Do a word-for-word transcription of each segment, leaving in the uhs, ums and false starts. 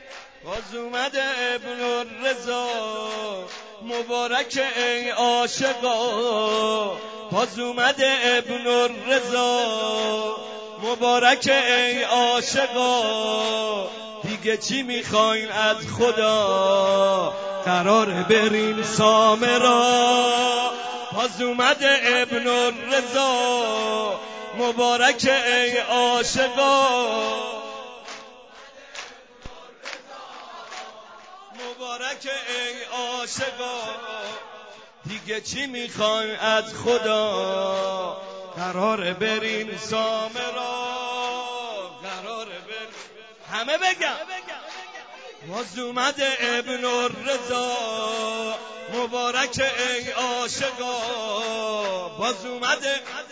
باز اومده ابن الرضا مبارک ای عاشقا، باز اومده ابن الرضا مبارک ای عاشقا. دیگه چی میخواین از خدا، قرار بریم سامرا. باز اومده ابن الرضا مبارک ای عاشقا، مبارک ای عاشقا. دیگه چی میخواین از خدا، قرار بریم سامرا، قرار بریم. همه بگم باز اومده ابن الرضا مبارک ای عاشقا، باز اومده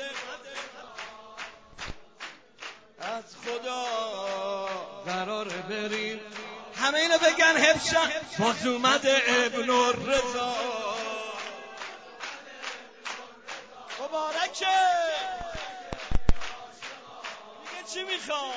از خدا قرار بریم. همه اینو بگن حفشن. باز اومده ابن الرضا مبارکه. دیگه چی میخوام؟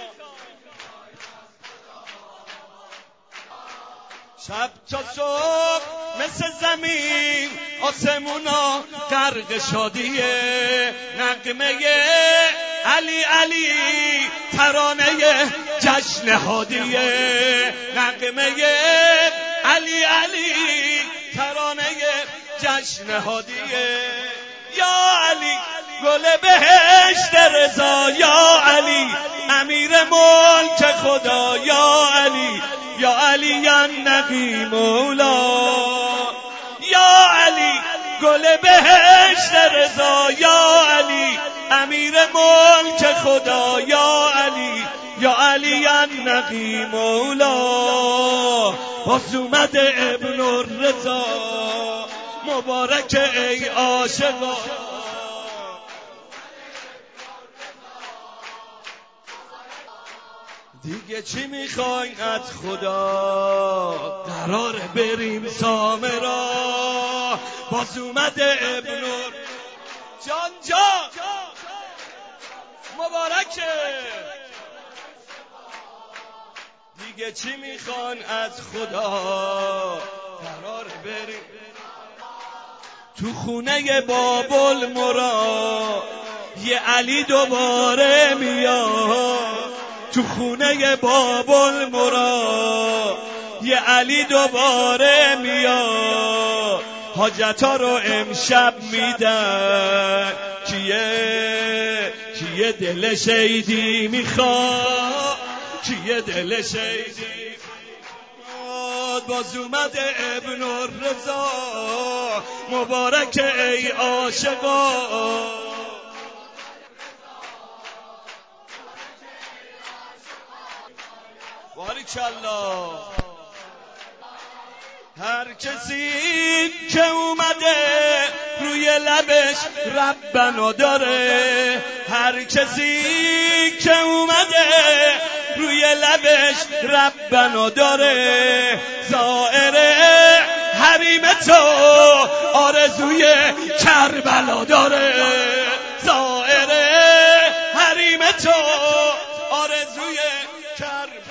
شب تا صبح مثل زمین آسمونا غرق شادیه، نغمه علی علی ترانه جشن هادیه، نغمه علی علی ترانه جشن هادیه. یا علی گل بهشت رضا، یا علی امیر ملک خدا، یا علی یا علی یا نبی مولا، یا علی گل بهشت رضا، یا علی امیر ملک خدا، یا علی یا علی یا نبی مولا. باز اومده ابن الرضا مبارک ای عاشقا، دیگه چی میخواین از خدا، قرار بریم سامرا. باز اومده ابن جان جان مبارکه. دیگه چی میخوان از خدا، قرار بریم تو خونه بابل مرا. یه علی دوباره میاد تو خونه بابل مرا، یه علی دوباره میاد. حاجتا رو امشب میدن، کیه کیه دل شیدی میخواد، کیه دل شیدی میخواد. باز اومده ابن الرضا مبارک ای عاشقا، باریکالله. هر کسی که اومده روی لبش ربنا داره، هر کسی که اومده روی لبش ربنا داره. زائر حریم تو آرزوی کربلا داره، زائر حریم تو آرزوی کربلا.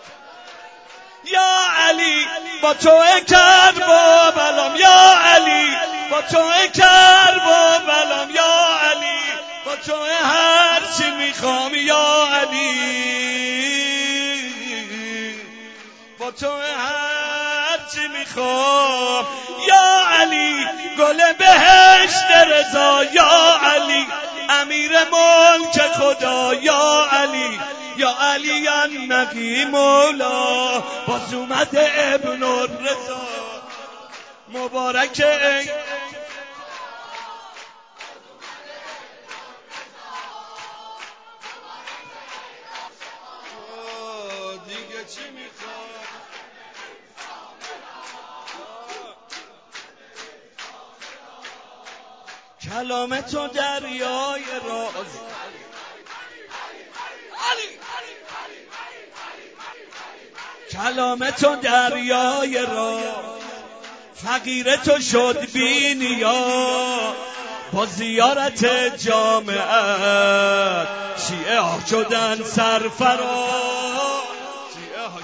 یا علی با تو کرب و بلام، یا علی با تو کرب و بلام، یا علی با تو هر چی میخوام، یا علی با تو هر چی میخوام. یا علی گل بهشت رضا، یا علی امیر ملک خدا، یا علی یا علی یا نبی مولا. باز اومده ابن الرضا مبارک ای دیگه چی میخواد. کلام تو دریای راز، کلام تو دریای راز، فقیر تو شد بی نیا. با زیارت جامعت شیعه ها شدن سرفراز، شیعه ها